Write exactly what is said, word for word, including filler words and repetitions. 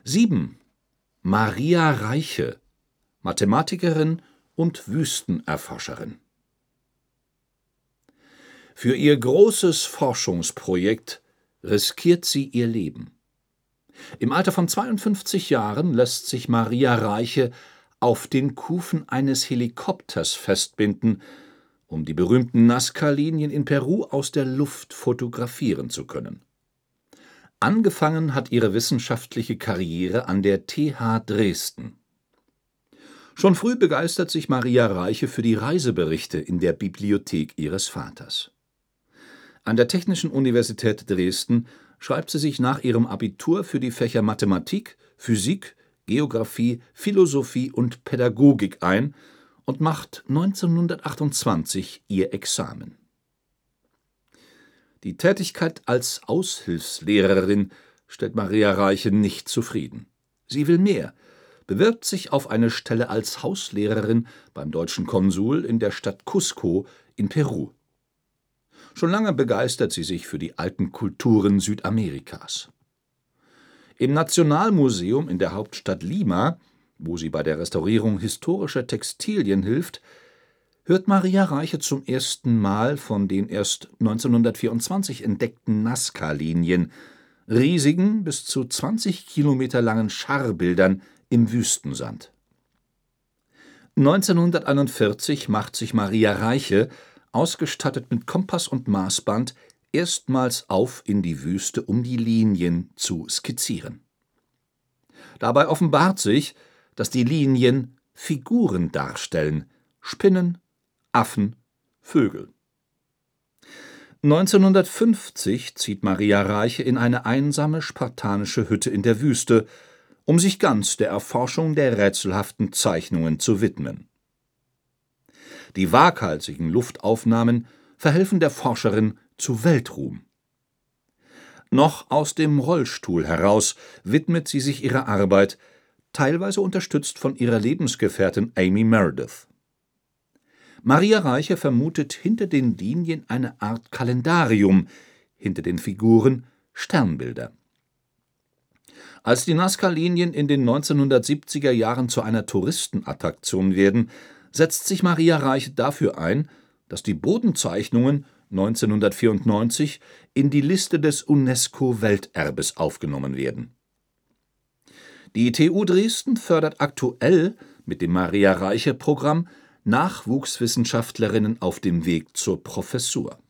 sieben. Maria Reiche, Mathematikerin und Wüstenerforscherin. Für ihr großes Forschungsprojekt riskiert sie ihr Leben. Im Alter von zweiundfünfzig Jahren lässt sich Maria Reiche auf den Kufen eines Helikopters festbinden, um die berühmten Nazca-Linien in Peru aus der Luft fotografieren zu können. Angefangen hat ihre wissenschaftliche Karriere an der T H Dresden. Schon früh begeistert sich Maria Reiche für die Reiseberichte in der Bibliothek ihres Vaters. An der Technischen Universität Dresden schreibt sie sich nach ihrem Abitur für die Fächer Mathematik, Physik, Geographie, Philosophie und Pädagogik ein und macht neunzehnhundertachtundzwanzig ihr Examen. Die Tätigkeit als Aushilfslehrerin stellt Maria Reiche nicht zufrieden. Sie will mehr, bewirbt sich auf eine Stelle als Hauslehrerin beim deutschen Konsul in der Stadt Cusco in Peru. Schon lange begeistert sie sich für die alten Kulturen Südamerikas. Im Nationalmuseum in der Hauptstadt Lima, wo sie bei der Restaurierung historischer Textilien hilft, hört Maria Reiche zum ersten Mal von den erst neunzehnhundertvierundzwanzig entdeckten Nazca-Linien, riesigen, bis zu zwanzig Kilometer langen Scharbildern im Wüstensand. neunzehnhunderteinundvierzig macht sich Maria Reiche, ausgestattet mit Kompass und Maßband, erstmals auf in die Wüste, um die Linien zu skizzieren. Dabei offenbart sich, dass die Linien Figuren darstellen: Spinnen, Affen, Vögel. neunzehnhundertfünfzig zieht Maria Reiche in eine einsame spartanische Hütte in der Wüste, um sich ganz der Erforschung der rätselhaften Zeichnungen zu widmen. Die waghalsigen Luftaufnahmen verhelfen der Forscherin zu Weltruhm. Noch aus dem Rollstuhl heraus widmet sie sich ihrer Arbeit, teilweise unterstützt von ihrer Lebensgefährtin Amy Meredith. Maria Reiche vermutet hinter den Linien eine Art Kalendarium, hinter den Figuren Sternbilder. Als die Nazca-Linien in den neunzehnhundertsiebziger Jahren zu einer Touristenattraktion werden, setzt sich Maria Reiche dafür ein, dass die Bodenzeichnungen neunzehnhundertvierundneunzig in die Liste des UNESCO-Welterbes aufgenommen werden. Die T U Dresden fördert aktuell mit dem Maria Reiche-Programm Nachwuchswissenschaftlerinnen auf dem Weg zur Professur.